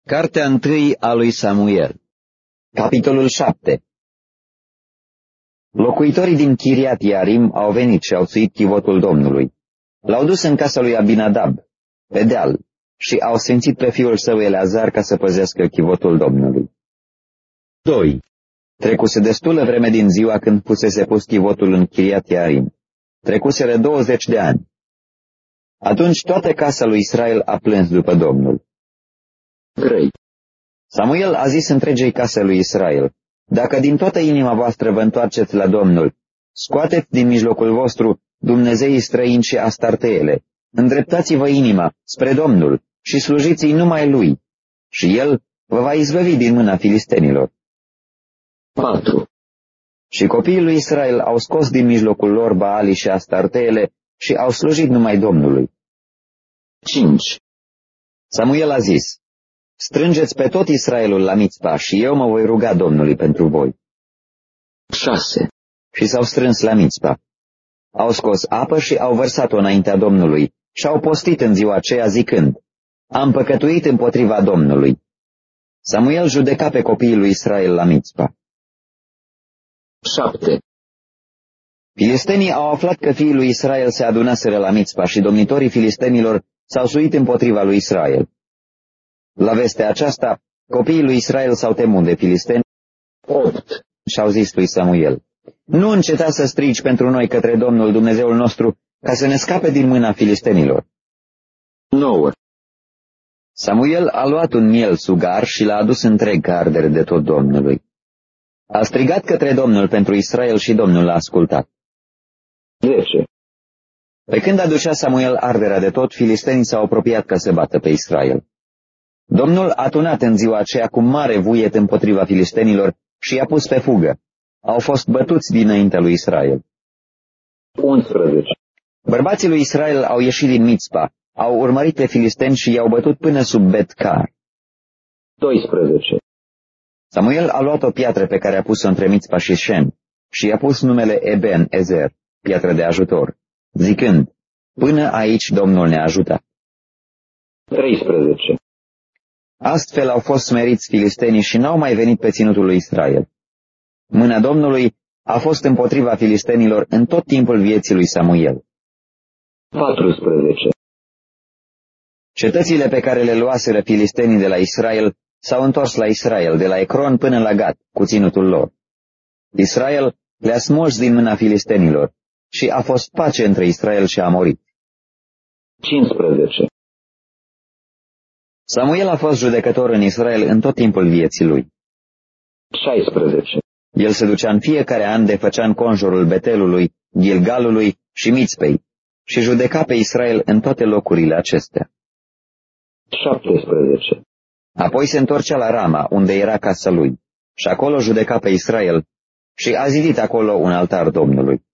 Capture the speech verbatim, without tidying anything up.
Cartea întâi a lui Samuel. Capitolul șapte. Locuitorii din Chiriat Iarim au venit și au țuit chivotul Domnului. L-au dus în casa lui Abinadab, pe deal, și au sfințit pe fiul său Eleazar ca să păzească chivotul Domnului. doi. Trecuse destulă vreme din ziua când fusese pus chivotul în Chiriat Iarim. Trecuseră douăzeci de ani. Atunci toată casa lui Israel a plâns după Domnul. trei. Samuel a zis întregei case lui Israel: dacă din toată inima voastră vă întoarceți la Domnul, scoateți din mijlocul vostru dumnezeii străini și astarteele, îndreptați-vă inima spre Domnul și slujiți-i numai Lui, și El vă va izbăvi din mâna filistenilor. patru. Și copiii lui Israel au scos din mijlocul lor Baali și astarteele și au slujit numai Domnului. cinci. Samuel a zis: strângeți pe tot Israelul la Mițpa și eu mă voi ruga Domnului pentru voi. șase. Și s-au strâns la Mițpa. Au scos apă și au vărsat-o înaintea Domnului și au postit în ziua aceea zicând: am păcătuit împotriva Domnului. Samuel judeca pe copiii lui Israel la Mițpa. șapte. Filistenii au aflat că fiii lui Israel se adunaseră la Mițpa și domnitorii filistenilor s-au suit împotriva lui Israel. La vestea aceasta, copiii lui Israel s-au temut de filisteni. opt. Și-au zis lui Samuel: nu înceta să strigi pentru noi către Domnul Dumnezeul nostru, ca să ne scape din mâna filistenilor. nouă. Samuel a luat un miel sugar și l-a adus întreg ca ardere de tot Domnului. A strigat către Domnul pentru Israel și Domnul l-a ascultat. zece. Pe când aducea Samuel arderea de tot, filistenii s-au apropiat ca să bată pe Israel. Domnul a tunat în ziua aceea cu mare vuiet împotriva filistenilor și i-a pus pe fugă. Au fost bătuți dinaintea lui Israel. unsprezece. Bărbații lui Israel au ieșit din Mițpa, au urmărit pe filisteni și i-au bătut până sub Bet-Car. doisprezece. Samuel a luat o piatră pe care a pus-o între Mițpa și Șem și i-a pus numele Eben Ezer, piatră de ajutor, zicând: până aici Domnul ne-a ajutat. treisprezece. Astfel au fost smeriți filistenii și n-au mai venit pe ținutul lui Israel. Mâna Domnului a fost împotriva filistenilor în tot timpul vieții lui Samuel. paisprezece. Cetățile pe care le luaseră filistenii de la Israel s-au întors la Israel, de la Ecron până la Gat, cu ținutul lor. Israel le-a smuls din mâna filistenilor și a fost pace între Israel și Amorit. cincisprezece. Samuel a fost judecător în Israel în tot timpul vieții lui. șaisprezece. El se ducea în fiecare an de făcea în conjurul Betelului, Gilgalului și Mițpei și judeca pe Israel în toate locurile acestea. șaptesprezece. Apoi se întorcea la Rama, unde era casa lui, și acolo judeca pe Israel și a zidit acolo un altar Domnului.